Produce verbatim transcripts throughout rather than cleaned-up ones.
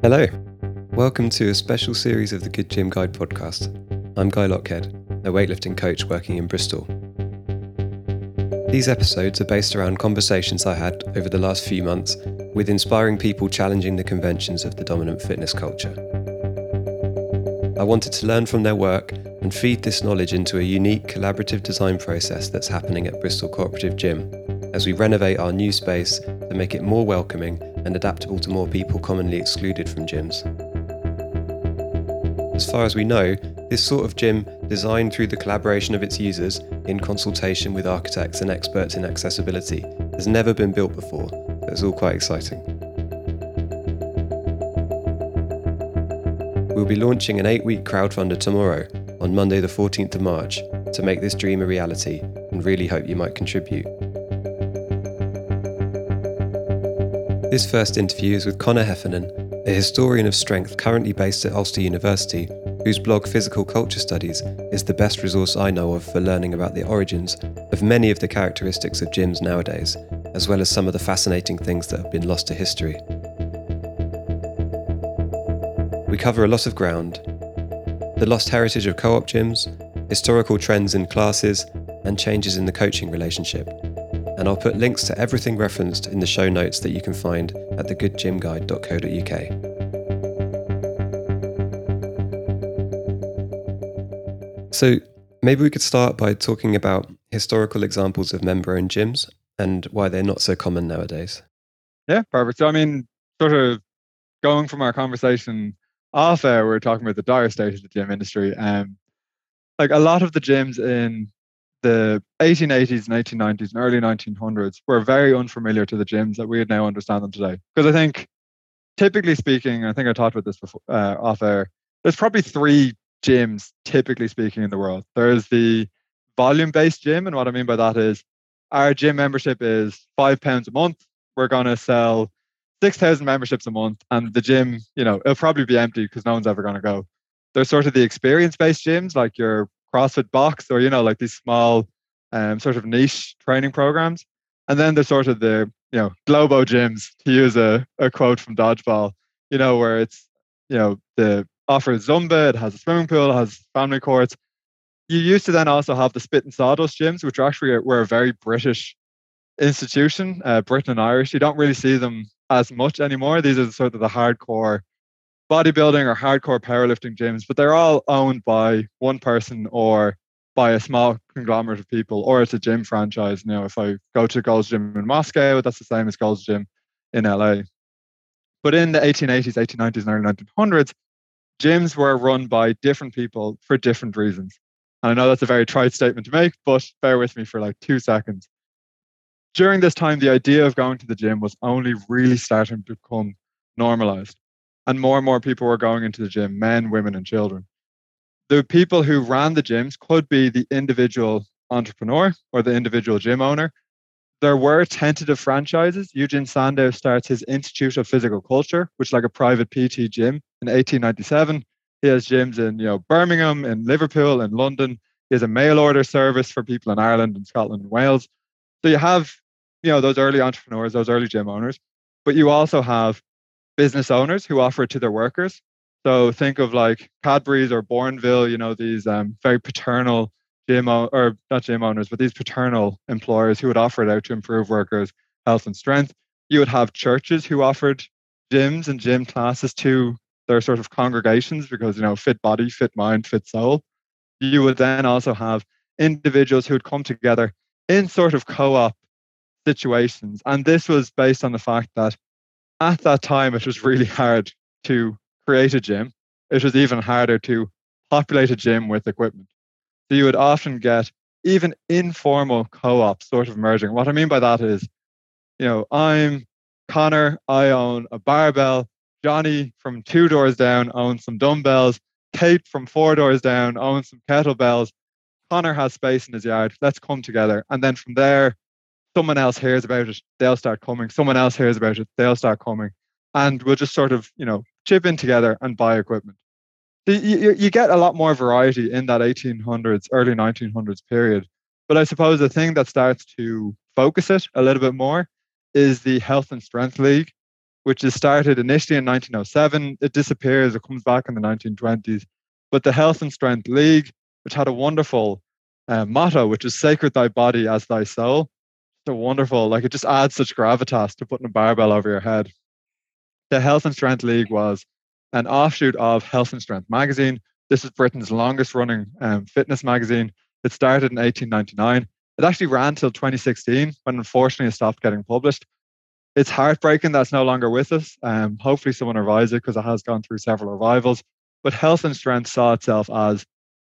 Hello, welcome to a special series of the Good Gym Guide podcast. I'm Guy Lockhead, a weightlifting coach working in Bristol. These episodes are based around conversations I had over the last few months with inspiring people challenging the conventions of the dominant fitness culture. I wanted to learn from their work and feed this knowledge into a unique collaborative design process that's happening at Bristol Cooperative Gym as we renovate our new space to make it more welcoming and adaptable to more people commonly excluded from gyms. As far as we know, this sort of gym, designed through the collaboration of its users in consultation with architects and experts in accessibility, has never been built before, but it's all quite exciting. We'll be launching an eight-week crowdfunder tomorrow, on Monday the fourteenth of March, to make this dream a reality, and really hope you might contribute. This first interview is with Conor Heffernan, a historian of strength currently based at Ulster University, whose blog Physical Culture Studies is the best resource I know of for learning about the origins of many of the characteristics of gyms nowadays, as well as some of the fascinating things that have been lost to history. We cover a lot of ground: the lost heritage of co-op gyms, historical trends in classes, and changes in the coaching relationship. And I'll put links to everything referenced in the show notes that you can find at the good gym guide dot co dot uk. So maybe we could start by talking about historical examples of member-owned gyms and why they're not so common nowadays. Yeah, perfect. So I mean, sort of going from our conversation off air, we were talking about the dire state of the gym industry. Um, like a lot of the gyms in the eighteen eighties and eighteen nineties and early nineteen hundreds were very unfamiliar to the gyms that we now understand them today. Because I think, typically speaking, I think I talked about this before uh, off air, there's probably three gyms, typically speaking, in the world. There's the volume-based gym, and what I mean by that is our gym membership is five pounds a month. We're going to sell six thousand memberships a month, and the gym, you know, it'll probably be empty because no one's ever going to go. There's sort of the experience-based gyms, like your CrossFit Box, or, you know, like these small um, sort of niche training programs. And then there's sort of the, you know, Globo gyms, to use a, a quote from Dodgeball, you know, where it's, you know, the offers Zumba, it has a swimming pool, it has family courts. You used to then also have the Spit and Sawdust gyms, which are actually were a very British institution, uh, Britain and Irish. You don't really see them as much anymore. These are sort of the hardcore bodybuilding or hardcore powerlifting gyms, but they're all owned by one person or by a small conglomerate of people, or it's a gym franchise. You know, if I go to Gold's Gym in Moscow, that's the same as Gold's Gym in L A. But in the eighteen eighties, eighteen nineties, and early nineteen hundreds, gyms were run by different people for different reasons. And I know that's a very trite statement to make, but bear with me for like two seconds. During this time, the idea of going to the gym was only really starting to become normalized. And more and more people were going into the gym, men, women, and children. The people who ran the gyms could be the individual entrepreneur or the individual gym owner. There were tentative franchises. Eugene Sandow starts his Institute of Physical Culture, which is like a private P T gym, in eighteen ninety-seven. He has gyms in, you know, Birmingham, in Liverpool, in London. He has a mail order service for people in Ireland and Scotland and Wales. So you have, you know, those early entrepreneurs, those early gym owners, but you also have business owners who offer it to their workers. So think of like Cadbury's or Bourneville, you know, these um, very paternal gym o- or not gym owners, but these paternal employers who would offer it out to improve workers' health and strength. You would have churches who offered gyms and gym classes to their sort of congregations because, you know, fit body, fit mind, fit soul. You would then also have individuals who would come together in sort of co-op situations. And this was based on the fact that at that time, it was really hard to create a gym. It was even harder to populate a gym with equipment. So you would often get even informal co-ops sort of merging. What I mean by that is, you know, I'm Connor, I own a barbell. Johnny from two doors down owns some dumbbells. Kate from four doors down owns some kettlebells. Connor has space in his yard. Let's come together. And then from there, someone else hears about it, they'll start coming. Someone else hears about it, they'll start coming. And we'll just sort of, you know, chip in together and buy equipment. So you, you get a lot more variety in that eighteen hundreds, early nineteen hundreds period. But I suppose the thing that starts to focus it a little bit more is the Health and Strength League. which is started initially in nineteen oh seven. It disappears, it comes back in the nineteen twenties. But the Health and Strength League, which had a wonderful uh, motto, which is sacred thy body as thy soul. So wonderful, like it just adds such gravitas to putting a barbell over your head. The Health and Strength League was an offshoot of Health and Strength magazine. This is Britain's longest running um, fitness magazine. It started in eighteen ninety-nine. It actually ran till twenty sixteen, when unfortunately it stopped getting published. It's heartbreaking that's no longer with us. Um, hopefully someone revives it, because it has gone through several revivals. But Health and Strength saw itself as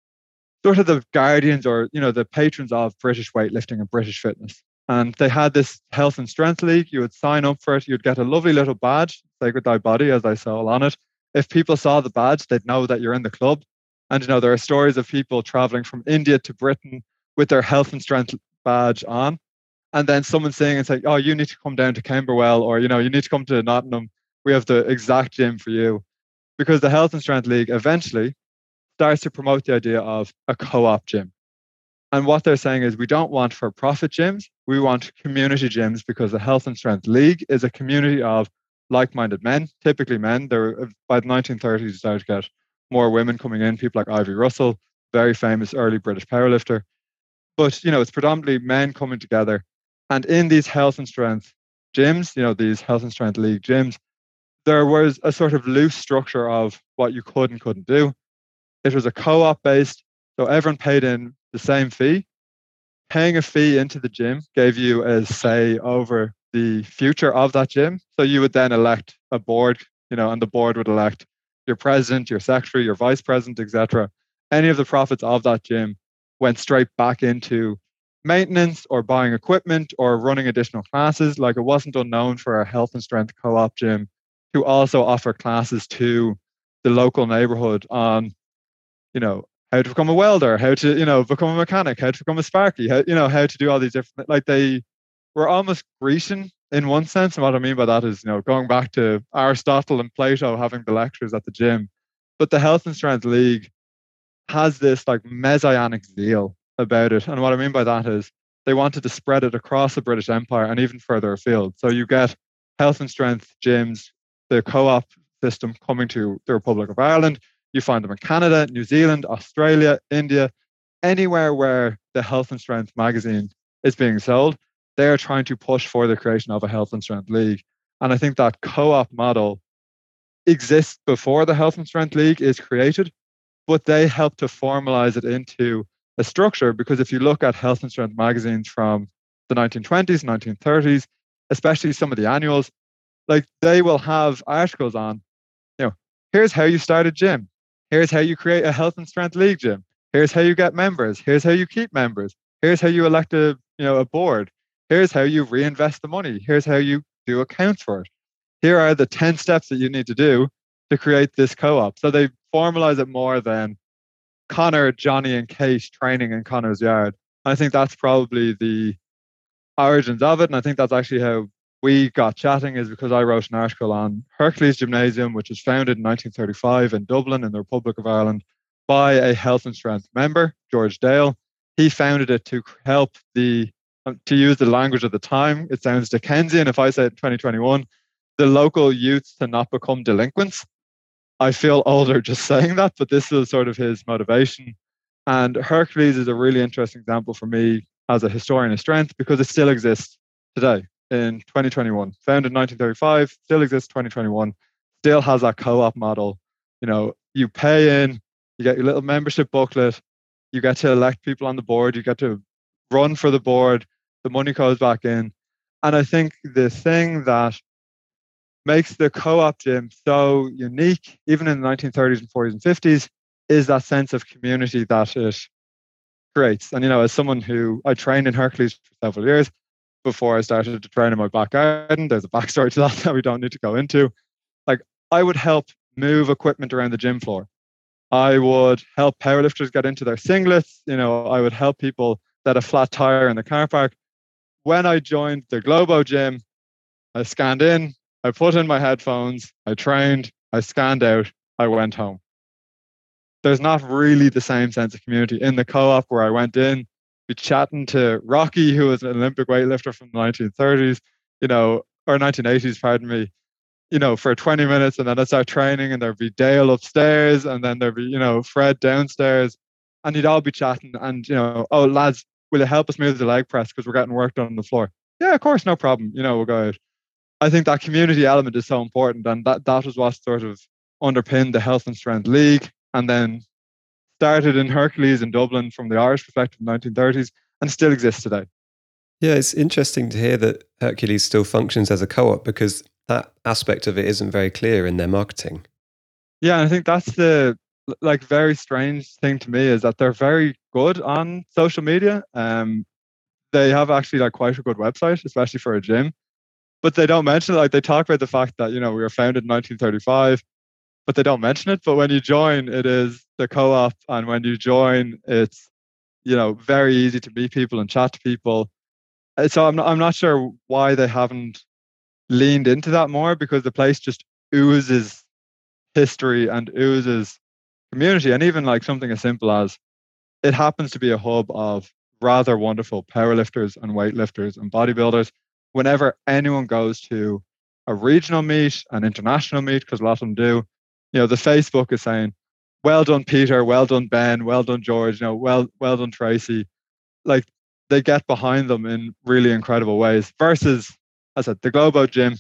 sort of the guardians, or you know, the patrons of British weightlifting and British fitness. And they had this Health and Strength League. You would sign up for it. You'd get a lovely little badge, sacred thy body as thy soul, on it. If people saw the badge, they'd know that you're in the club. And you know, there are stories of people traveling from India to Britain with their Health and Strength badge on, and then someone saying and saying, "Oh, you need to come down to Camberwell," or you know, "You need to come to Nottingham. We have the exact gym for you." Because the Health and Strength League eventually starts to promote the idea of a co-op gym. And what they're saying is, we don't want for-profit gyms, we want community gyms, because the Health and Strength League is a community of like-minded men, typically men. There, by the nineteen thirties, you started to get more women coming in, people like Ivy Russell, very famous early British powerlifter. But, you know, it's predominantly men coming together. And in these Health and Strength gyms, you know, these Health and Strength League gyms, there was a sort of loose structure of what you could and couldn't do. It was a co-op based, so everyone paid in the same fee. Paying a fee into the gym gave you a say over the future of that gym. So you would then elect a board, you know, and the board would elect your president, your secretary, your vice president, et cetera. Any of the profits of that gym went straight back into maintenance or buying equipment or running additional classes. Like, it wasn't unknown for a Health and Strength co-op gym to also offer classes to the local neighborhood on, you know, how to become a welder, how to, you know, become a mechanic, how to become a sparky, how, you know, how to do all these different, like they were almost Grecian in one sense. And what I mean by that is, you know, going back to Aristotle and Plato having the lectures at the gym. But the Health and Strength League has this like messianic zeal about it. And what I mean by that is, they wanted to spread it across the British Empire and even further afield. So you get Health and Strength gyms, the co-op system coming to the Republic of Ireland. You find them in Canada, New Zealand, Australia, India, anywhere where the Health and Strength magazine is being sold. They're trying to push for the creation of a Health and Strength League. And I think that co-op model exists before the Health and Strength League is created, but they help to formalize it into a structure. Because if you look at Health and Strength magazines from the nineteen twenties, nineteen thirties, especially some of the annuals, like they will have articles on, you know, here's how you start a gym. Here's how you create a Health and Strength League gym. Here's how you get members. Here's how you keep members. Here's how you elect a, you know, a board. Here's how you reinvest the money. Here's how you do accounts for it. Here are the ten steps that you need to do to create this co-op. So they formalize it more than Connor, Johnny, and Kate training in Connor's yard. I think that's probably the origins of it. And I think that's actually how we got chatting, is because I wrote an article on Hercules Gymnasium, which was founded in nineteen thirty-five in Dublin in the Republic of Ireland by a Health and Strength member, George Dale. He founded it to help the, to use the language of the time, it sounds Dickensian if I say it in twenty twenty-one, the local youths to not become delinquents. I feel older just saying that, but this is sort of his motivation. And Hercules is a really interesting example for me as a historian of strength, because it still exists today in twenty twenty-one. Founded in nineteen thirty-five, still exists twenty twenty-one, still has that co-op model. You know, you pay in, you get your little membership booklet, you get to elect people on the board, you get to run for the board, the money goes back in. And I think the thing that makes the co-op gym so unique, even in the nineteen thirties and forties and fifties, is that sense of community that it creates. And, you know, as someone who, I trained in Hercules for several years before I started to train in my back garden, there's a backstory to that that we don't need to go into. Like, I would help move equipment around the gym floor. I would help powerlifters get into their singlets. You know, I would help people that a flat tire in the car park. When I joined the Globo gym, I scanned in, I put in my headphones, I trained, I scanned out, I went home. There's not really the same sense of community in the co-op where I went in, be chatting to Rocky, who was an Olympic weightlifter from the nineteen thirties, you know, or nineteen eighties, pardon me. you know, for twenty minutes, and then I'd start training, and there'd be Dale upstairs, and then there'd be, you know, Fred downstairs, and you'd all be chatting, and, you know, oh, lads, will you help us move the leg press because we're getting work done on the floor? Yeah, of course, no problem. You know, we'll go out. I think that community element is so important, and that that was what sort of underpinned the Health and Strength League, and then started in Hercules in Dublin from the Irish perspective in the nineteen thirties, and still exists today. Yeah, it's interesting to hear that Hercules still functions as a co-op, because that aspect of it isn't very clear in their marketing. Yeah, and I think that's the like very strange thing to me, is that they're very good on social media. Um, they have actually like quite a good website, especially for a gym, but they don't mention it. Like, they talk about the fact that, you know, we were founded in nineteen thirty-five, but they don't mention it. But when you join, it is the co-op, and when you join, it's, you know, very easy to meet people and chat to people. Uh, So I'm not, I'm not sure why they haven't leaned into that more, because the place just oozes history and oozes community. And even like something as simple as, it happens to be a hub of rather wonderful powerlifters and weightlifters and bodybuilders. Whenever anyone goes to a regional meet, an international meet, because a lot of them do, you know, the Facebook is saying, well done, Peter, well done, Ben, well done, George, you know, well, well done, Tracy. Like, they get behind them in really incredible ways. Versus, as I said, the Globo Gym,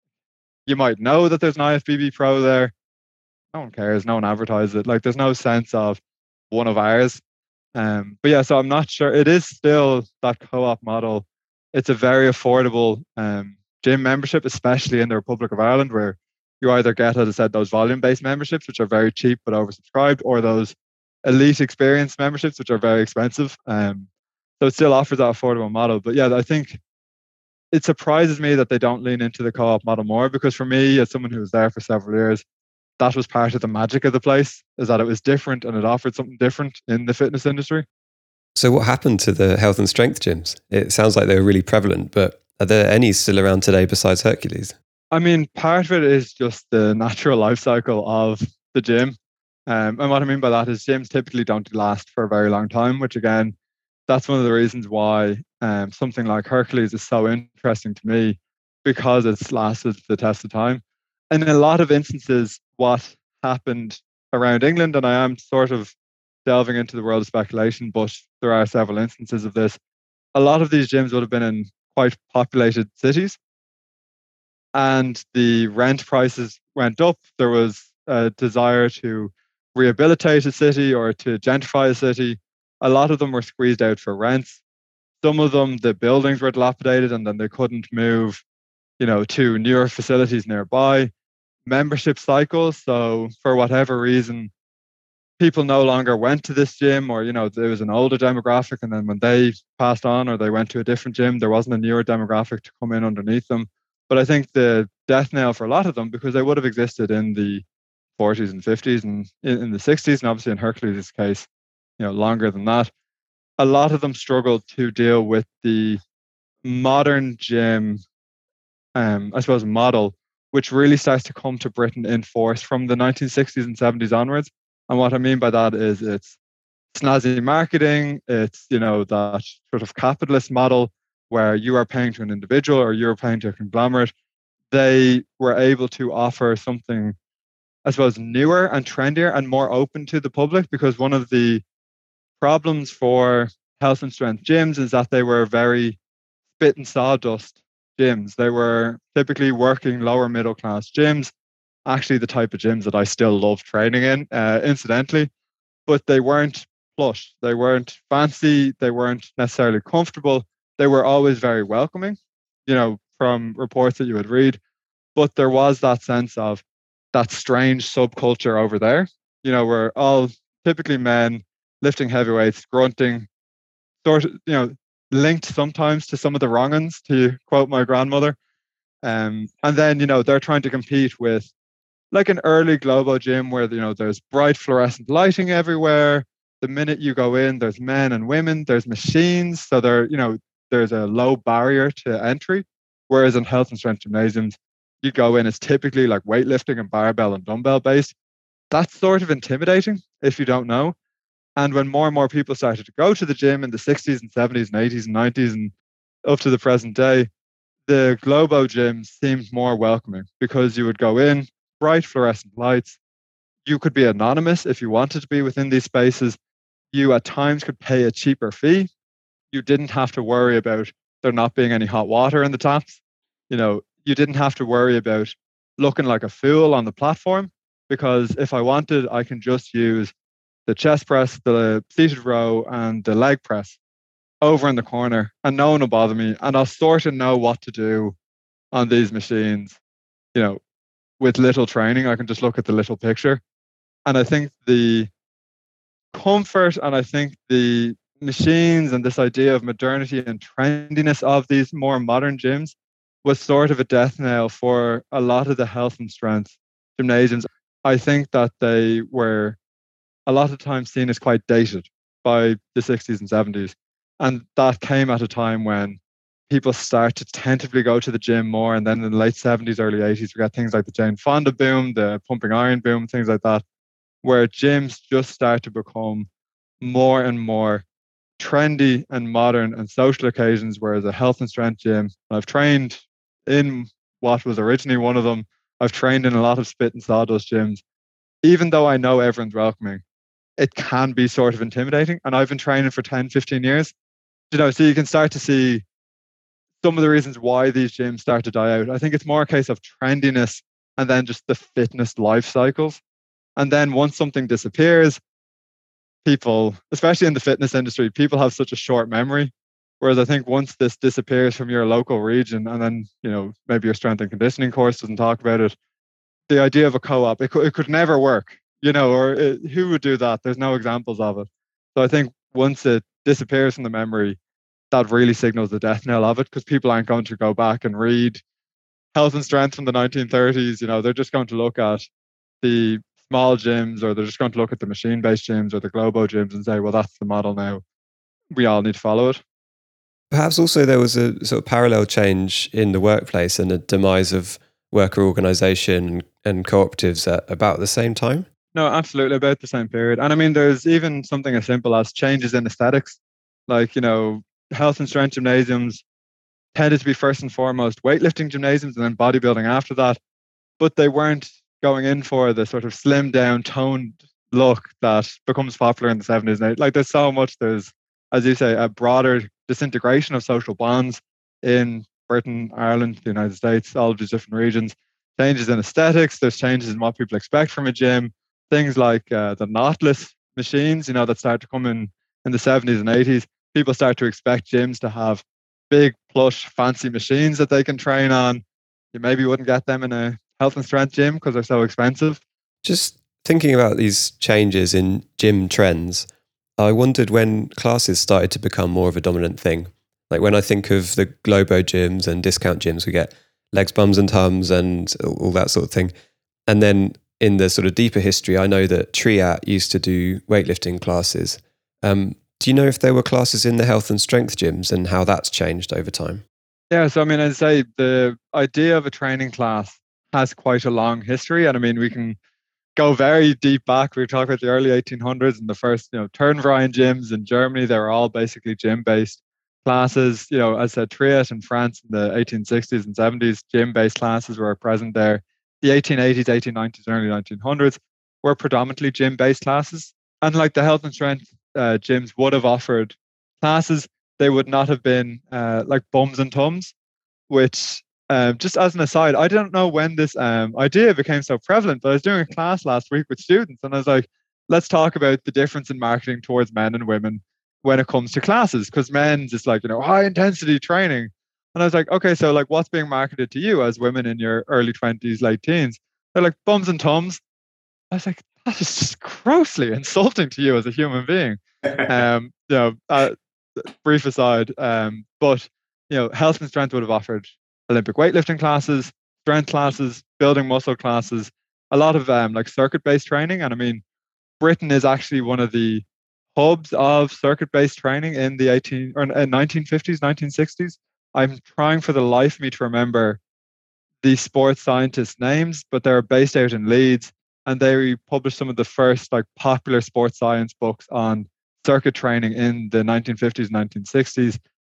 you might know that there's an I F B B Pro there. No one cares. No one advertises it. Like, there's no sense of one of ours. Um, but yeah, so I'm not sure. It is still that co-op model. It's a very affordable um, gym membership, especially in the Republic of Ireland, where you either get, as I said, those volume-based memberships, which are very cheap but oversubscribed, or those elite experience memberships, which are very expensive. Um, so it still offers that affordable model. But yeah, I think it surprises me that they don't lean into the co-op model more, because for me, as someone who was there for several years, that was part of the magic of the place, is that it was different and it offered something different in the fitness industry. So what happened to the health and strength gyms? It sounds like they were really prevalent, but are there any still around today besides Hercules? I mean, part of it is just the natural life cycle of the gym. Um, and what I mean by that is, gyms typically don't last for a very long time, which again, that's one of the reasons why um, something like Hercules is so interesting to me, because it's lasted the test of time. And in a lot of instances, what happened around England, and I am sort of delving into the world of speculation, but there are several instances of this. A lot of these gyms would have been in quite populated cities, and the rent prices went up. There was a desire to rehabilitate a city or to gentrify a city. A lot of them were squeezed out for rents. Some of them, the buildings were dilapidated, and then they couldn't move, you know, to newer facilities nearby. Membership cycles. So for whatever reason, people no longer went to this gym, or, you know, there was an older demographic, and then when they passed on or they went to a different gym, there wasn't a newer demographic to come in underneath them. But I think the death knell for a lot of them, because they would have existed in the forties and fifties and in, in the sixties, and obviously in Hercules' case, you know, longer than that, a lot of them struggled to deal with the modern gym, um, I suppose, model, which really starts to come to Britain in force from the nineteen sixties and seventies onwards. And what I mean by that is, it's snazzy marketing. It's, you know, that sort of capitalist model where you are paying to an individual or you're paying to a conglomerate. They were able to offer something, I suppose, newer and trendier and more open to the public, because one of the problems for health and strength gyms is that they were very spit and sawdust gyms. They were typically working lower middle class gyms, actually the type of gyms that I still love training in, uh, incidentally, but they weren't plush. They weren't fancy. They weren't necessarily comfortable. They were always very welcoming, you know, from reports that you would read. But there was that sense of that strange subculture over there. You know, we're all typically men lifting heavy weights, grunting, sort of, you know, linked sometimes to some of the wrong uns, to quote my grandmother. Um, and then, you know, they're trying to compete with like an early Globo gym where, you know, there's bright fluorescent lighting everywhere. The minute you go in, there's men and women, there's machines. So there, you know, there's a low barrier to entry. Whereas in health and strength gymnasiums, you go in, it's typically like weightlifting and barbell and dumbbell based. That's sort of intimidating if you don't know. And when more and more people started to go to the gym in the sixties and seventies and eighties and nineties and up to the present day, the Globo gym seemed more welcoming because you would go in, bright fluorescent lights. You could be anonymous if you wanted to be within these spaces. You at times could pay a cheaper fee. You didn't have to worry about there not being any hot water in the taps. You know, you didn't have to worry about looking like a fool on the platform because if I wanted, I can just use the chest press, the seated row, and the leg press over in the corner, and no one will bother me. And I'll sort of know what to do on these machines. You know, with little training, I can just look at the little picture. And I think the comfort and I think the machines and this idea of modernity and trendiness of these more modern gyms was sort of a death knell for a lot of the health and strength gymnasiums. I think that they were a lot of times seen as quite dated by the sixties and seventies. And that came at a time when people start to tentatively go to the gym more. And then in the late seventies, early eighties, we got things like the Jane Fonda boom, the pumping iron boom, things like that, where gyms just start to become more and more trendy and modern and social occasions, whereas a health and strength gym, I've trained in what was originally one of them. I've trained in a lot of spit and sawdust gyms. Even though I know everyone's welcoming, it can be sort of intimidating. And I've been training for ten, fifteen years. You know, so you can start to see some of the reasons why these gyms start to die out. I think it's more a case of trendiness and then just the fitness life cycles. And then once something disappears, people, especially in the fitness industry, people have such a short memory. Whereas I think once this disappears from your local region, and then, you know, maybe your strength and conditioning course doesn't talk about it, the idea of a co-op, it could, it could never work, you know, or it, who would do that? There's no examples of it. So I think once it disappears from the memory, that really signals the death knell of it, because people aren't going to go back and read health and strength from the nineteen thirties. You know, they're just going to look at the small gyms, or they're just going to look at the machine-based gyms or the Globo gyms and say, well, that's the model now. We all need to follow it. Perhaps also there was a sort of parallel change in the workplace and a demise of worker organisation and cooperatives at about the same time. No, absolutely, about the same period. And I mean, there's even something as simple as changes in aesthetics. Like, you know, health and strength gymnasiums tended to be first and foremost weightlifting gymnasiums and then bodybuilding after that. But they weren't going in for the sort of slim down, toned look that becomes popular in the seventies and eighties. Like, there's so much, there's, as you say, a broader disintegration of social bonds in Britain, Ireland, the United States, all of these different regions. Changes in aesthetics, there's changes in what people expect from a gym. Things like uh, the knotless machines, you know, that started to come in in the seventies and eighties. People start to expect gyms to have big, plush, fancy machines that they can train on. You maybe wouldn't get them in a health and strength gym because they're so expensive. Just thinking about these changes in gym trends, I wondered when classes started to become more of a dominant thing. Like when I think of the Globo gyms and discount gyms, we get legs, bums and tums and all that sort of thing. And then in the sort of deeper history, I know that Triat used to do weightlifting classes. Um, do you know if there were classes in the health and strength gyms and how that's changed over time? Yeah, so I mean, I'd say the idea of a training class has quite a long history. And I mean, we can go very deep back. We were talking about the early eighteen hundreds and the first, you know, Turnverein gyms in Germany. They were all basically gym-based classes. You know, as I said, Triat in France in the eighteen sixties and seventies, gym-based classes were present there. The eighteen eighties, eighteen nineties, and early nineteen hundreds were predominantly gym-based classes. And like the health and strength uh, gyms would have offered classes, they would not have been uh, like bums and tums, which um, just as an aside, I don't know when this um, idea became so prevalent, but I was doing a class last week with students and I was like, let's talk about the difference in marketing towards men and women when it comes to classes. Because men's is like, you know, high intensity training. And I was like, okay, so like what's being marketed to you as women in your early twenties, late teens? They're like bums and tums. I was like, that is just grossly insulting to you as a human being. Um, you know, uh, brief aside, um, but you know, health and strength would have offered Olympic weightlifting classes, strength classes, building muscle classes, a lot of um, like circuit-based training. And I mean, Britain is actually one of the hubs of circuit-based training in the eighteen or nineteen fifties, nineteen sixties. I'm trying for the life of me to remember the sports scientists' names, but they're based out in Leeds, and they published some of the first like popular sports science books on circuit training in the nineteen fifties, nineteen sixties.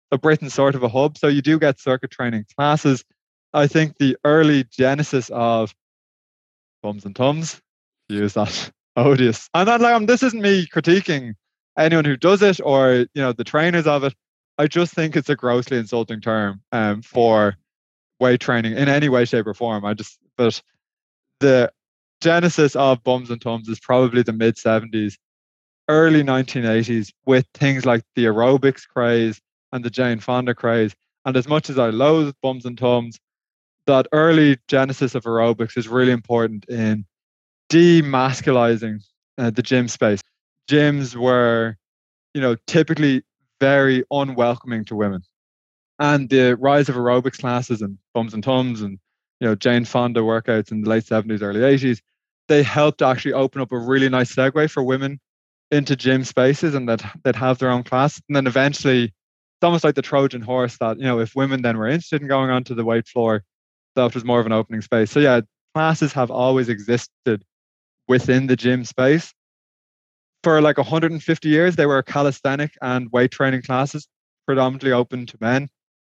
so Britain's sort of a hub. So you do get circuit training classes. I think the early genesis of Bums and Tums, to use that odious. I'm not like um, this isn't me critiquing anyone who does it or you know the trainers of it. I just think it's a grossly insulting term um, for weight training in any way, shape, or form. I just but the genesis of Bums and Tums is probably the mid seventies, early nineteen eighties, with things like the aerobics craze and the Jane Fonda craze. And as much as I loathe Bums and Tums, that early genesis of aerobics is really important in demasculizing uh, the gym space. Gyms were, you know, typically very unwelcoming to women. And the rise of aerobics classes and Bums and Tums and, you know, Jane Fonda workouts in the late seventies, early eighties, they helped actually open up a really nice segue for women into gym spaces and that they'd have their own class. And then eventually, it's almost like the Trojan horse that, you know, if women then were interested in going onto the weight floor, that was more of an opening space. So yeah, classes have always existed within the gym space. For like one hundred fifty years, they were calisthenic and weight training classes, predominantly open to men.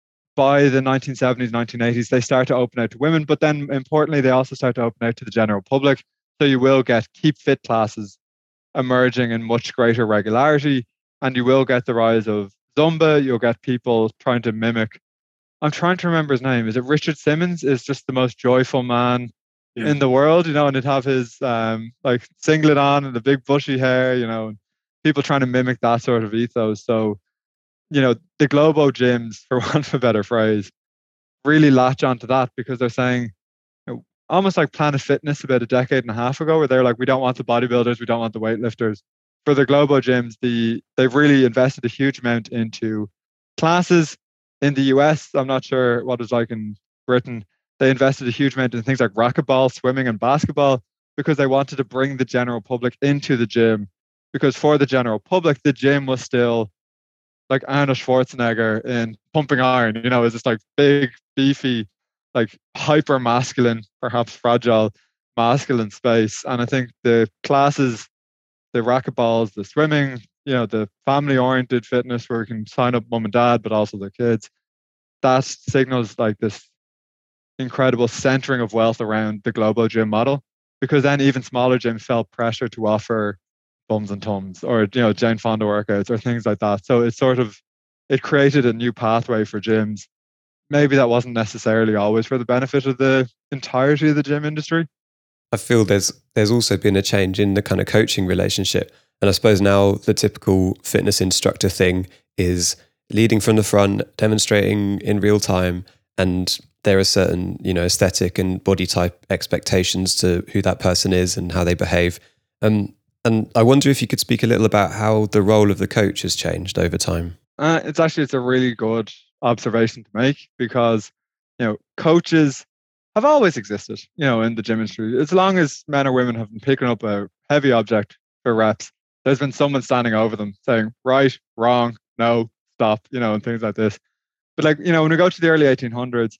By the nineteen seventies, nineteen eighties, they start to open out to women, but then importantly, they also start to open out to the general public. So you will get keep fit classes emerging in much greater regularity, and you will get the rise of Zumba. You'll get people trying to mimic. I'm trying to remember his name. Is it Richard Simmons? Is just the most joyful man yeah. in the world, you know, and he'd have his um like singlet on and the big bushy hair, you know, and people trying to mimic that sort of ethos. So, you know, the Globo gyms, for want of a better phrase, really latch onto that because they're saying, you know, almost like Planet Fitness about a decade and a half ago, where they're like, we don't want the bodybuilders, we don't want the weightlifters. For the Globo gyms, the they've really invested a huge amount into classes. In the U S, I'm not sure what it's like in Britain. They invested a huge amount in things like racquetball, swimming, and basketball because they wanted to bring the general public into the gym. Because for the general public, the gym was still like Arnold Schwarzenegger in Pumping Iron, you know, is this like big, beefy, like hyper masculine, perhaps fragile masculine space. And I think the classes, the racquetballs, the swimming, you know, the family oriented fitness where you can sign up mum and dad, but also their kids, that signals like this incredible centering of wealth around the Globo gym model. Because then even smaller gyms felt pressure to offer Bums and Tums or, you know, Jane Fonda workouts or things like that. So it sort of, it created a new pathway for gyms. Maybe that wasn't necessarily always for the benefit of the entirety of the gym industry. I feel there's there's also been a change in the kind of coaching relationship. And I suppose now the typical fitness instructor thing is leading from the front, demonstrating in real time, and there are certain, you know, aesthetic and body type expectations to who that person is and how they behave. Um, and I wonder if you could speak a little about how the role of the coach has changed over time. Uh, it's actually, it's a really good observation to make because, you know, coaches have always existed, you know, in the gym industry. As long as men or women have been picking up a heavy object for reps, there's been someone standing over them saying, right, wrong, no, stop, you know, and things like this. But like, you know, when we go to the early eighteen hundreds,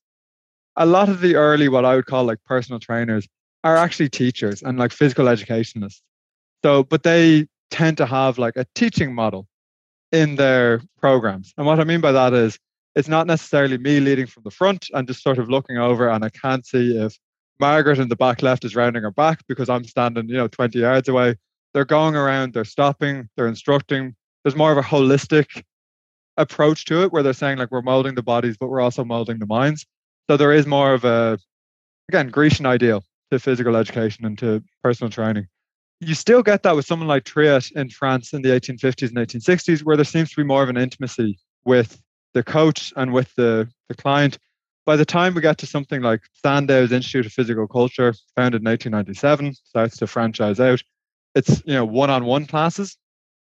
a lot of the early, what I would call like personal trainers are actually teachers and like physical educationists. So, but they tend to have like a teaching model in their programs. And what I mean by that is it's not necessarily me leading from the front and just sort of looking over and I can't see if Margaret in the back left is rounding her back because I'm standing, you know, twenty yards away. They're going around, they're stopping, they're instructing. There's more of a holistic approach to it where they're saying like we're molding the bodies, but we're also molding the minds. So there is more of a, again, Grecian ideal to physical education and to personal training. You still get that with someone like Triet in France in the eighteen fifties and eighteen sixties, where there seems to be more of an intimacy with the coach and with the, the client. By the time we get to something like Sandow's Institute of Physical Culture, founded in eighteen ninety-seven, starts to franchise out. It's, you know, one-on-one classes.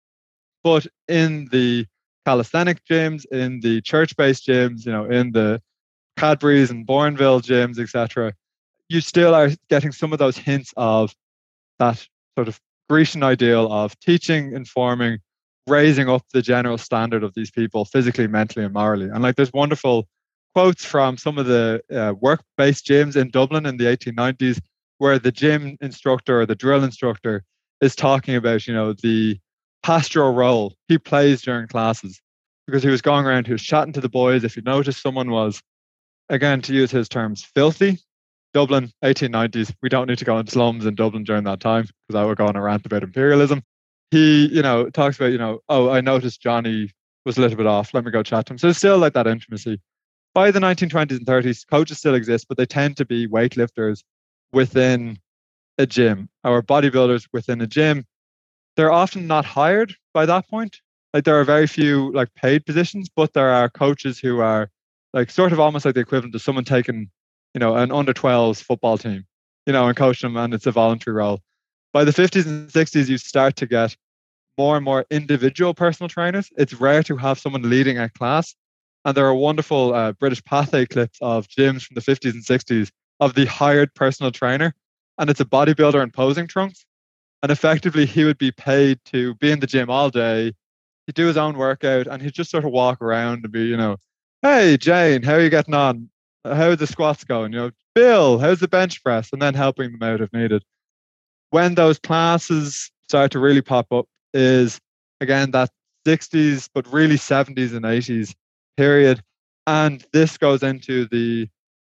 But in the calisthenic gyms, in the church-based gyms, you know, in the Cadbury's and Bourneville gyms, et cetera, you still are getting some of those hints of that sort of Grecian ideal of teaching, informing, raising up the general standard of these people physically, mentally, and morally. And like there's wonderful quotes from some of the uh, work-based gyms in Dublin in the eighteen nineties where the gym instructor or the drill instructor is talking about, you know, the pastoral role he plays during classes. because he was going around, he was chatting to the boys. If you noticed, someone was, again, to use his terms, filthy. Dublin, eighteen nineties. We don't need to go in slums in Dublin during that time because I would go on a rant about imperialism. He, you know, talks about, you know, oh, I noticed Johnny was a little bit off. Let me go chat to him. So it's still like that intimacy. By the nineteen twenties and thirties, coaches still exist, but they tend to be weightlifters within a gym or bodybuilders within a gym. They're often not hired by that point. Like there are very few like paid positions, but there are coaches who are like sort of almost like the equivalent of someone taking, you know, an under twelves football team, you know, and coach them, and it's a voluntary role. By the fifties and sixties, you start to get more and more individual personal trainers. It's rare to have someone leading a class. And there are wonderful uh, British Pathé clips of gyms from the fifties and sixties of the hired personal trainer. And it's a bodybuilder in posing trunks. And effectively, he would be paid to be in the gym all day. He'd do his own workout and he'd just sort of walk around and be, you know, hey, Jane, how are you getting on? How are the squats going? You know, Bill, how's the bench press? And then helping them out if needed. When those classes start to really pop up is, again, that sixties, but really seventies and eighties period. And this goes into the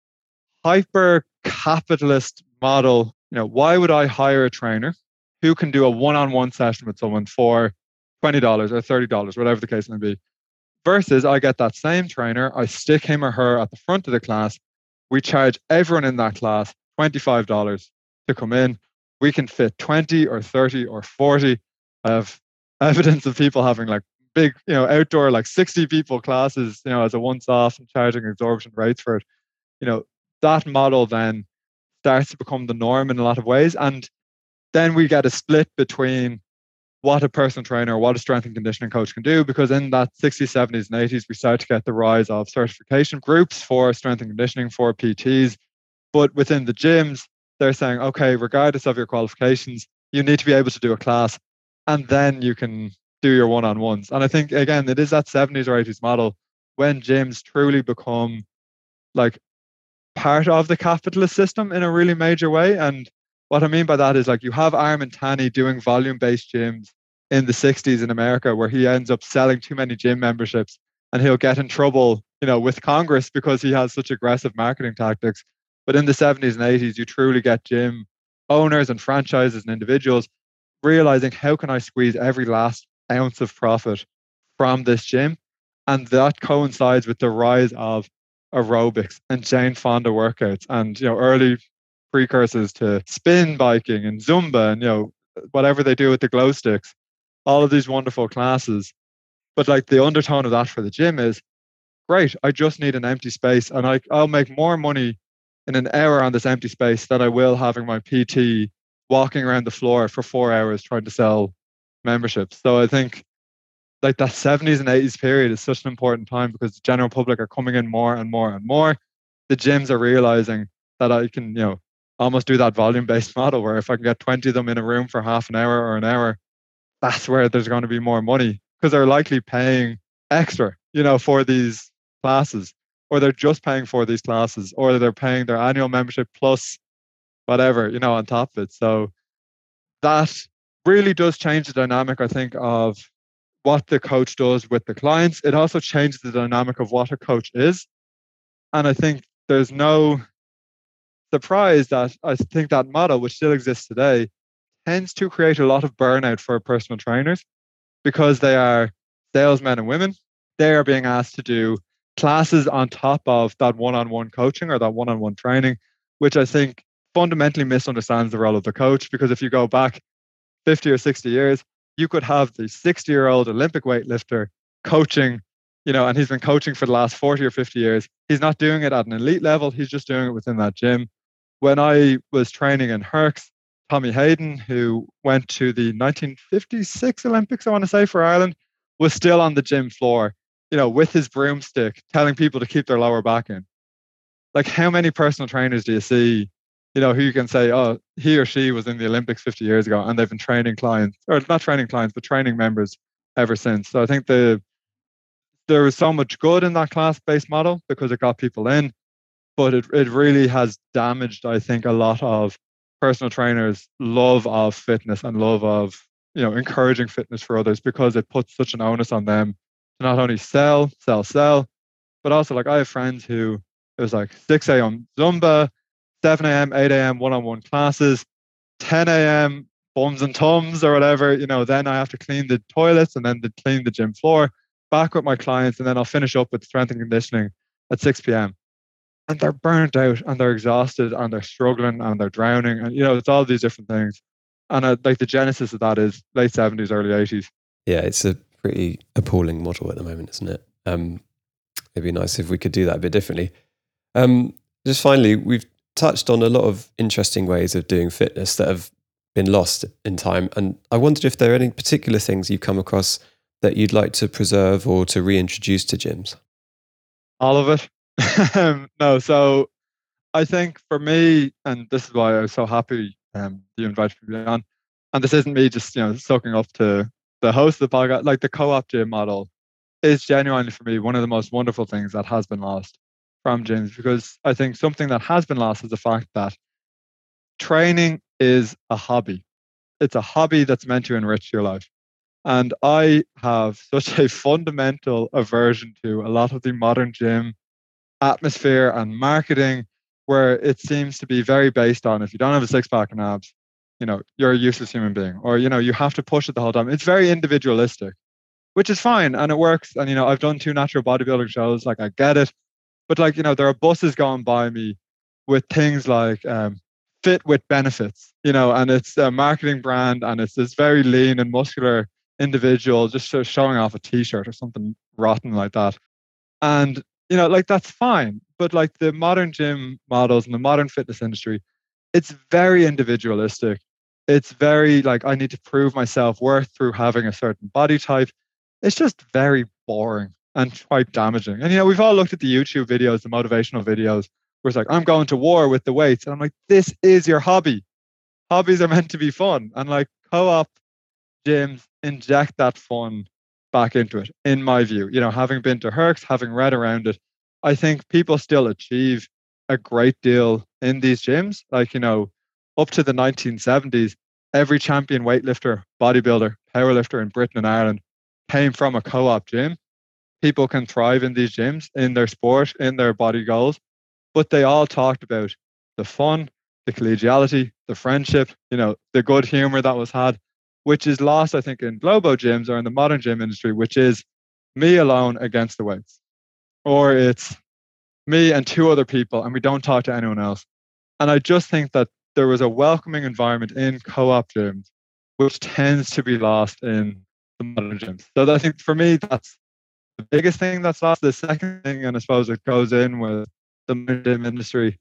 hyper capitalist model. You know, why would I hire a trainer who can do a one-on-one session with someone for twenty dollars or thirty dollars, whatever the case may be, versus I get that same trainer, I stick him or her at the front of the class, we charge everyone in that class twenty-five dollars to come in. We can fit twenty or thirty or forty. I have evidence of people having like big, you know, outdoor, like sixty people classes, you know, as a once off and charging exorbitant rates for it. You know, that model then starts to become the norm in a lot of ways. And then we get a split between what a personal trainer or what a strength and conditioning coach can do, because in that sixties, seventies, and eighties, we start to get the rise of certification groups for strength and conditioning for P Ts. But within the gyms, they're saying, okay, regardless of your qualifications, you need to be able to do a class and then you can do your one-on-ones. And I think, again, it is that seventies or eighties model when gyms truly become like part of the capitalist system in a really major way. And what I mean by that is like you have Armin Tanny doing volume-based gyms in the sixties in America where he ends up selling too many gym memberships and he'll get in trouble, you know, with Congress because he has such aggressive marketing tactics. But in the seventies and eighties, you truly get gym owners and franchises and individuals realizing how can I squeeze every last ounce of profit from this gym? And that coincides with the rise of aerobics and Jane Fonda workouts and, you know, early precursors to spin biking and Zumba and, you know, whatever they do with the glow sticks, all of these wonderful classes. But like the undertone of that for the gym is, great, I just need an empty space and I, I'll make more money in an hour on this empty space than I will having my P T walking around the floor for four hours trying to sell memberships. So I think like that seventies and eighties period is such an important time because the general public are coming in more and more and more. The gyms are realizing that I can, you know, almost do that volume-based model where if I can get twenty of them in a room for half an hour or an hour, that's where there's going to be more money because they're likely paying extra, you know, for these classes, or they're just paying for these classes, or they're paying their annual membership plus whatever, you know, on top of it. So that really does change the dynamic, I think, of what the coach does with the clients. It also changes the dynamic of what a coach is. And I think there's no surprise that I think that model, which still exists today, tends to create a lot of burnout for personal trainers because they are salesmen and women. They are being asked to do classes on top of that one-on-one coaching or that one-on-one training, which I think fundamentally misunderstands the role of the coach. Because if you go back fifty or sixty years, you could have the sixty-year-old Olympic weightlifter coaching, you know, and he's been coaching for the last forty or fifty years. He's not doing it at an elite level. He's just doing it within that gym. When I was training in Herx, Tommy Hayden, who went to the nineteen fifty-six Olympics, I want to say, for Ireland, was still on the gym floor, you know, with his broomstick, telling people to keep their lower back in. Like, how many personal trainers do you see, you know, who you can say, oh, he or she was in the Olympics fifty years ago and they've been training clients, or not training clients, but training members ever since. So I think the there was so much good in that class-based model because it got people in, but it, it really has damaged, I think, a lot of personal trainers' love of fitness and love of, you know, encouraging fitness for others because it puts such an onus on them to not only sell, sell, sell, but also like I have friends who it was like six a.m. Zumba, seven a.m., eight a.m. one-on-one classes, ten a.m. bums and tums or whatever, you know, then I have to clean the toilets and then to clean the gym floor, back with my clients, and then I'll finish up with strength and conditioning at six p.m. And they're burnt out and they're exhausted and they're struggling and they're drowning. And, you know, it's all these different things. And uh, like the genesis of that is late seventies, early eighties. Yeah, it's a pretty appalling model at the moment, isn't it? Um, it'd be nice if we could do that a bit differently. Um, just finally, we've touched on a lot of interesting ways of doing fitness that have been lost in time. And I wondered if there are any particular things you've come across that you'd like to preserve or to reintroduce to gyms. All of it. No, so I think for me, and this is why I was so happy um, you invited me on, and this isn't me just, you know, sucking up to the host of the podcast, like the co-op gym model is genuinely for me one of the most wonderful things that has been lost from gyms, because I think something that has been lost is the fact that training is a hobby. It's a hobby that's meant to enrich your life. And I have such a fundamental aversion to a lot of the modern gym atmosphere and marketing, where it seems to be very based on if you don't have a six pack and abs, you know, you're a useless human being, or, you know, you have to push it the whole time. It's very individualistic, which is fine and it works. And, you know, I've done two natural bodybuilding shows, like I get it. But like, you know, there are buses going by me with things like um, fit with benefits, you know, and it's a marketing brand and it's this very lean and muscular individual just sort of showing off a t-shirt or something rotten like that. And, you know, like that's fine. But like the modern gym models and the modern fitness industry, it's very individualistic. It's very like, I need to prove my self-worth through having a certain body type. It's just very boring and quite damaging. And, you know, we've all looked at the YouTube videos, the motivational videos, where it's like, I'm going to war with the weights. And I'm like, this is your hobby. Hobbies are meant to be fun. And like co-op gyms inject that fun back into it, in my view. You know, having been to Herx, having read around it, I think people still achieve a great deal in these gyms. Like, you know, up to the nineteen seventies, every champion weightlifter, bodybuilder, powerlifter in Britain and Ireland came from a co-op gym. People can thrive in these gyms, in their sport, in their body goals, but they all talked about the fun, the collegiality, the friendship, you know, the good humor that was had, which is lost, I think, in Globo gyms or in the modern gym industry, which is me alone against the weights. Or it's me and two other people and we don't talk to anyone else. And I just think that there was a welcoming environment in co-op gyms, which tends to be lost in the modern gyms. So I think for me, that's the biggest thing that's lost. The second thing, and I suppose it goes in with the modern gym industry,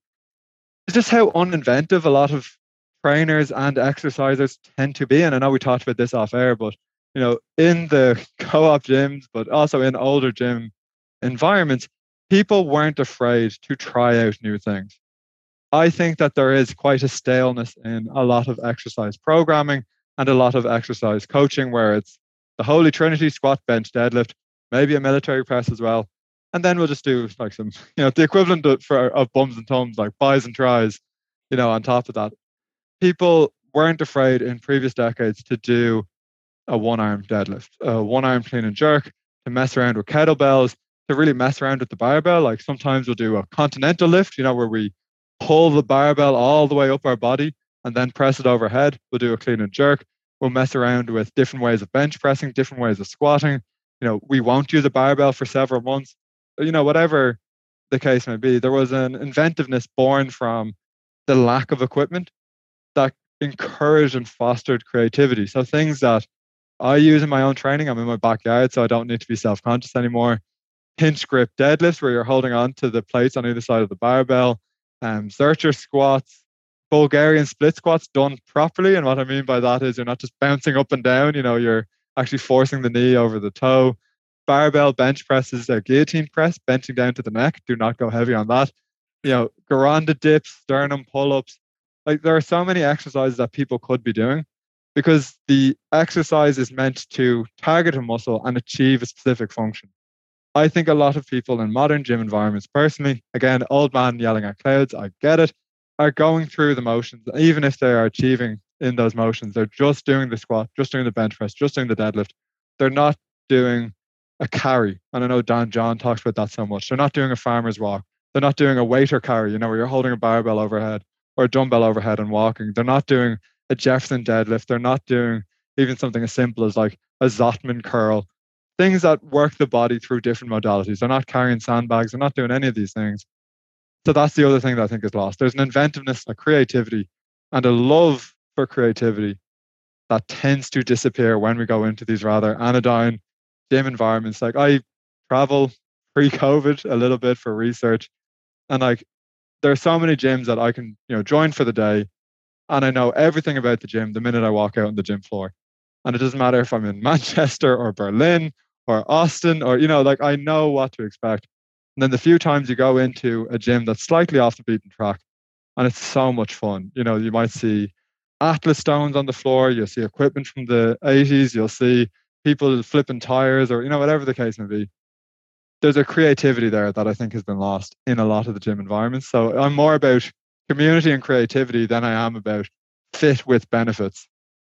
is just how uninventive a lot of trainers and exercisers tend to be. And I know we talked about this off air, but, you know, in the co-op gyms, but also in older gym environments, people weren't afraid to try out new things. I think that there is quite a staleness in a lot of exercise programming and a lot of exercise coaching, where it's the holy trinity: squat, bench, deadlift, maybe a military press as well. And then we'll just do like some, you know, the equivalent of, for, of bums and tums, like buys and tries, you know, on top of that. People weren't afraid in previous decades to do a one-arm deadlift, a one-arm clean and jerk, to mess around with kettlebells, to really mess around with the barbell. Like sometimes we'll do a continental lift, you know, where we pull the barbell all the way up our body and then press it overhead. We'll do a clean and jerk. We'll mess around with different ways of bench pressing, different ways of squatting. You know, we won't use a barbell for several months. You know, whatever the case may be, there was an inventiveness born from the lack of equipment that encouraged and fostered creativity. So things that I use in my own training, I'm in my backyard, so I don't need to be self-conscious anymore. Pinch grip deadlifts, where you're holding on to the plates on either side of the barbell. Um, Zercher squats, Bulgarian split squats done properly. And what I mean by that is you're not just bouncing up and down, you know, you're actually forcing the knee over the toe. Barbell bench presses, a guillotine press, benching down to the neck. Do not go heavy on that. You know, Garanda dips, sternum pull-ups. Like there are so many exercises that people could be doing, because the exercise is meant to target a muscle and achieve a specific function. I think a lot of people in modern gym environments, personally, again, old man yelling at clouds, I get it, are going through the motions. Even if they are achieving in those motions, they're just doing the squat, just doing the bench press, just doing the deadlift. They're not doing a carry. And I know Dan John talks about that so much. They're not doing a farmer's walk. They're not doing a waiter carry, you know, where you're holding a barbell overhead or a dumbbell overhead and walking. They're not doing a Jefferson deadlift. They're not doing even something as simple as like a Zottman curl. Things that work the body through different modalities. They're not carrying sandbags. They're not doing any of these things. So that's the other thing that I think is lost. There's an inventiveness, a creativity, and a love for creativity that tends to disappear when we go into these rather anodyne gym environments. Like I travel pre-COVID a little bit for research, and like there are so many gyms that I can, you know, join for the day, and I know everything about the gym the minute I walk out on the gym floor. And it doesn't matter if I'm in Manchester or Berlin or Austin or, you know, like I know what to expect. And then the few times you go into a gym that's slightly off the beaten track, and it's so much fun. You know, you might see Atlas stones on the floor, you'll see equipment from the eighties, you'll see people flipping tires or, you know, whatever the case may be. There's a creativity there that I think has been lost in a lot of the gym environments. So I'm more about community and creativity than I am about fit with benefits.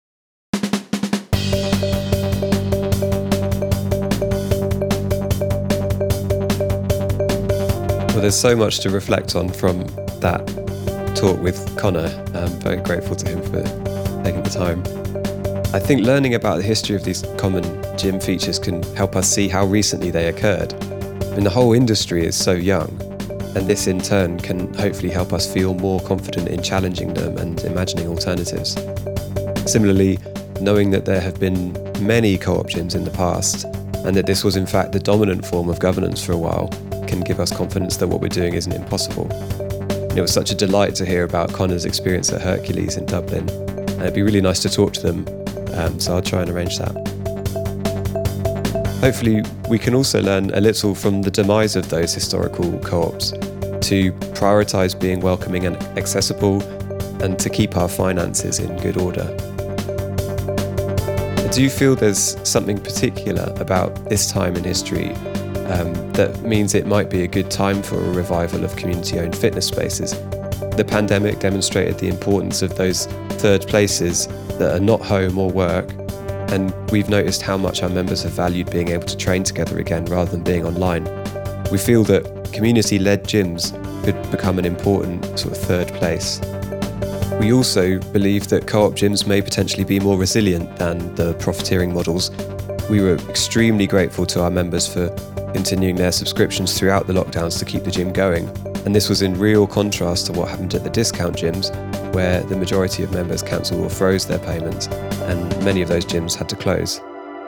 Well, there's so much to reflect on from that talk with Connor. I'm very grateful to him for taking the time. I think learning about the history of these common gym features can help us see how recently they occurred. I mean, the whole industry is so young, and this in turn can hopefully help us feel more confident in challenging them and imagining alternatives. Similarly, knowing that there have been many co-op gyms in the past, and that this was in fact the dominant form of governance for a while, can give us confidence that what we're doing isn't impossible. And it was such a delight to hear about Connor's experience at Hercules in Dublin, and it'd be really nice to talk to them, um, so I'll try and arrange that. Hopefully we can also learn a little from the demise of those historical co-ops to prioritise being welcoming and accessible, and to keep our finances in good order. Do you feel there's something particular about this time in history um, that means it might be a good time for a revival of community-owned fitness spaces? The pandemic demonstrated the importance of those third places that are not home or work, and we've noticed how much our members have valued being able to train together again rather than being online. We feel that community-led gyms could become an important sort of third place. We also believe that co-op gyms may potentially be more resilient than the profiteering models. We were extremely grateful to our members for continuing their subscriptions throughout the lockdowns to keep the gym going. And this was in real contrast to what happened at the discount gyms, where the majority of members cancelled or froze their payments, and many of those gyms had to close.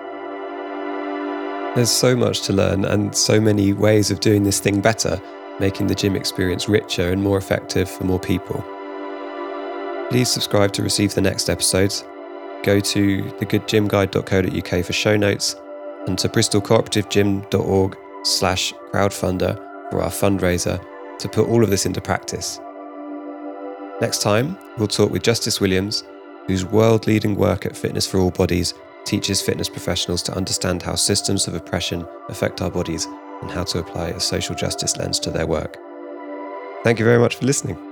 There's so much to learn and so many ways of doing this thing better, making the gym experience richer and more effective for more people. Please subscribe to receive the next episodes. Go to the good gym guide dot co dot U K for show notes, and to bristol cooperative gym dot org slash crowdfunder for our fundraiser to put all of this into practice. Next time, we'll talk with Justice Williams, whose world-leading work at Fitness for All Bodies teaches fitness professionals to understand how systems of oppression affect our bodies and how to apply a social justice lens to their work. Thank you very much for listening.